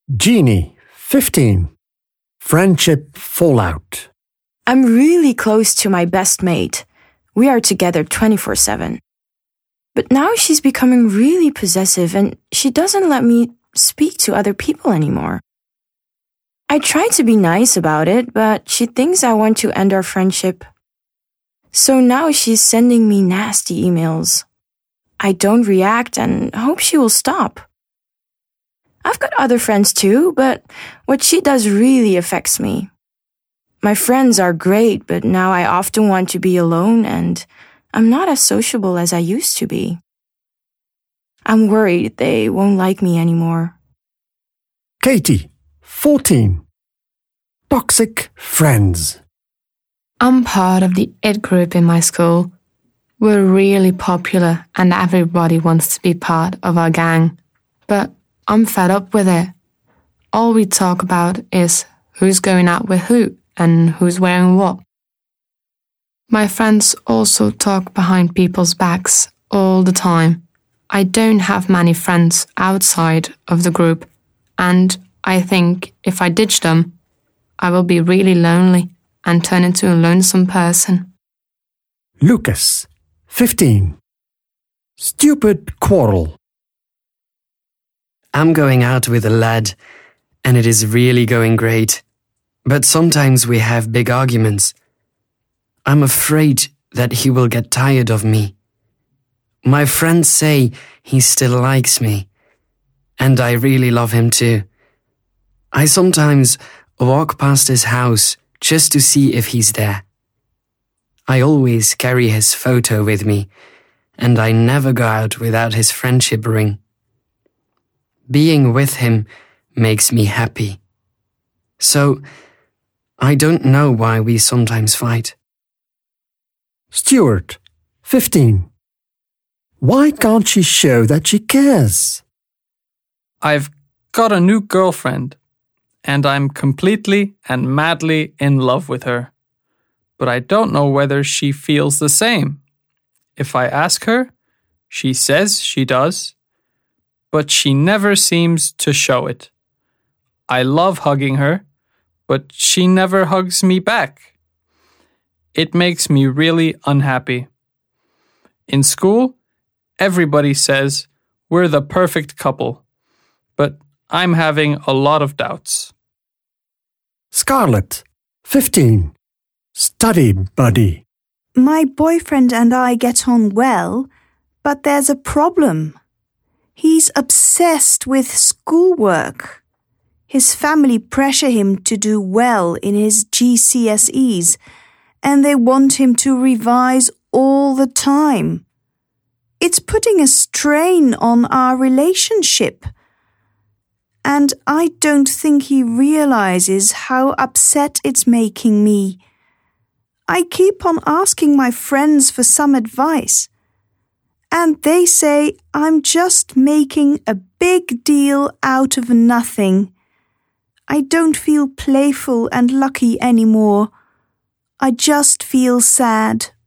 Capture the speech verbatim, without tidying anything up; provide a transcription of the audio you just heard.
Jeannie, fifteen. Friendship fallout. I'm really close to my best mate. We are together twenty-four seven. But now she's becoming really possessive and she doesn't let me speak to other people anymore. I try to be nice about it, but she thinks I want to end our friendship. So now she's sending me nasty emails. I don't react and hope she will stop. I've got other friends too, but what she does really affects me. My friends are great, but now I often want to be alone and I'm not as sociable as I used to be. I'm worried they won't like me anymore. Katie, fourteen. Toxic friends. I'm part of the it group in my school. We're really popular and everybody wants to be part of our gang. But I'm fed up with it. All we talk about is who's going out with who and who's wearing what. My friends also talk behind people's backs all the time. I don't have many friends outside of the group, and I think if I ditch them, I will be really lonely and turn into a lonesome person. Lucas, fifteen. Stupid quarrel. I'm going out with a lad, and it is really going great. But sometimes we have big arguments. I'm afraid that he will get tired of me. My friends say he still likes me, and I really love him too. I sometimes walk past his house just to see if he's there. I always carry his photo with me, and I never go out without his friendship ring. Being with him makes me happy. So, I don't know why we sometimes fight. Stuart, fifteen. Why can't she show that she cares? I've got a new girlfriend, and I'm completely and madly in love with her. But I don't know whether she feels the same. If I ask her, she says she does, but she never seems to show it. I love hugging her, but she never hugs me back. It makes me really unhappy. In school, everybody says we're the perfect couple, but I'm having a lot of doubts. Scarlett, fifteen. Study buddy. My boyfriend and I get on well, but there's a problem. He's obsessed with schoolwork. His family pressure him to do well in his G C S Es, and they want him to revise all the time. It's putting a strain on our relationship. And I don't think he realizes how upset it's making me. I keep on asking my friends for some advice, and they say I'm just making a big deal out of nothing. I don't feel playful and lucky anymore. I just feel sad.